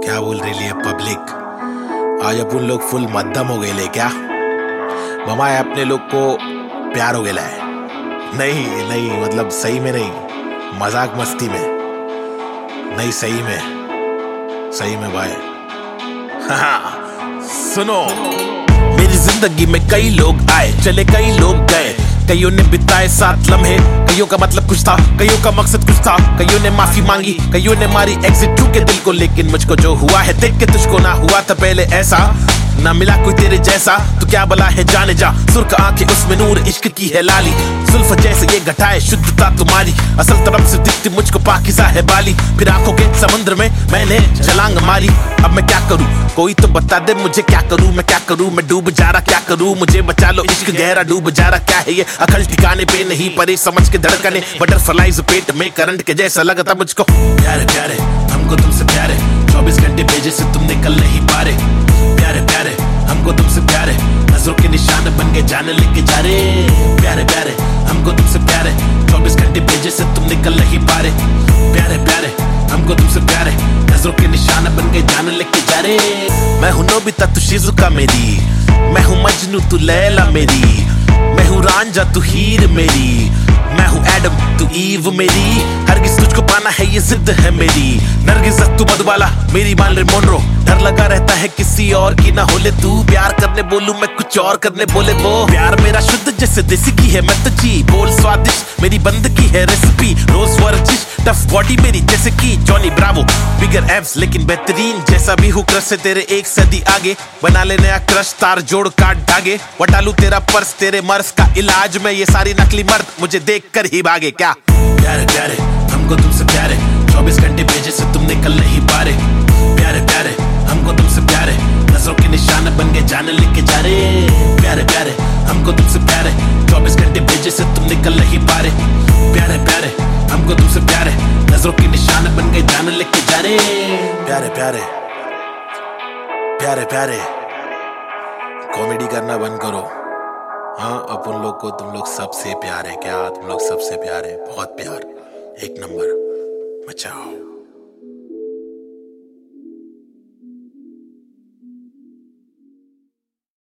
क्या बोल रही है पब्लिक? आज अपन लोग फुल मध्यम हो गए ले क्या? मामा अपने लोग को प्यार हो गया है? नहीं नहीं, मतलब सही में नहीं, मजाक मस्ती में नहीं, सही में भाई। हाँ सुनो, मेरी जिंदगी में कई लोग आए चले, कई लोग गए, कईयों ने बिताए 7 लम्हे, कईयों का मतलब कुछ था, कईयों का मकसद कुछ था, कईयों ने माफी मांगी, कईयों ने मारी एग्जिट के दिल को, लेकिन मुझको जो हुआ है देख के तुझको ना हुआ था पहले ऐसा, ना मिला कोई तेरे जैसा, तू क्या बला है जाने जा, सुर्ख आंखें उसमें नूर इश्क की है लाली, जुल्फ जैसे ये घटाए शुद्धता तुम्हारी, असल तरफ से दिखती मुझको पाकिज़ा है बाली, फिर आंखों के समुद्र में मैंने छलांग मारी, अब मैं क्या करूं, कोई तो बता दे मुझे क्या करूं, मैं डूब जा रहा क्या करूं, मुझे बचा लो इश्क गहरा डूब जा रहा, क्या है ये अकल ठिकाने पे नहीं परे, समझ के धड़कने बटरफ्लाइज पेट में करंट के जैसा लगता मुझको, प्यारे प्यारे हमको तुमसे प्यारे, 24 घंटे भेजे से तुम निकल नहीं पा रहे, प्यारे प्यारे हमको तुमसे प्यारे, नजरों के निशान बन के जाने लेके जा रे, प्यारे प्यारे हमको तुमसे प्यारे, 24 घंटे भेजे से तुम निकल नहीं पा रहे, प्यारे प्यारे हमको तुमसे प्यारे, नजरों के निशान बन के जाने लेके जा रे, मैं हूं नोबिता तू शिजुका मेरी, मैं हूं मजनू तू लैला मेरी, मैं हूं रांझा तू हीर मेरी, मैं हूं एडम तू ईव मेरी, हरगिज़ तुझको पाना है ये जिद है मेरी, नरगिस तू मधुबाला मेरी मार्लिन मोनरो, डर लगा रहता है किसी और की ना होले तू, प्यार करने बोलूं मैं कुछ और करने बोले वो, प्यार मेरा शुद्ध जैसे देसी की है मैं तो जी, बोल स्वादिष्ट मेरी बंदगी है रेसिपी, रोज वर्जिश टफ बॉडी मेरी जैसे की जॉनी ब्रावो, बिगर एब्स लेकिन बेहतरीन जैसा भी हूँ, क्रश से तेरे 1 सदी आगे, बना ले नया क्रश तार जोड़ काट धागे, वटालू तेरा पर्स तेरे मर्स का इलाज में, ये सारी नकली मर्द मुझे देख कर ही भागे क्या, प्यारे प्यारे हमको तुमसे प्यारे, 24 घंटे भेजे से तुम निकल नहीं पा रहे, प्यारे प्यारे हमको तुमसे प्यारे, नजरों के निशान बन के जाने लेके जा रे, प्यारे प्यारे हमको तुमसे प्यारे, 24 घंटे भेजे से तुम निकल नहीं पा रहे, प्यारे प्यारे हमको तुमसे प्यारे, नजरों के निशान बन के जाने लेके जा रे, प्यारे प्यारे प्यारे प्यारे, कॉमेडी करना बंद करो। हाँ अपन लोग को तुम लोग सबसे प्यार है क्या? तुम लोग सबसे प्यार है, बहुत प्यार, 1 नंबर, बचाओ।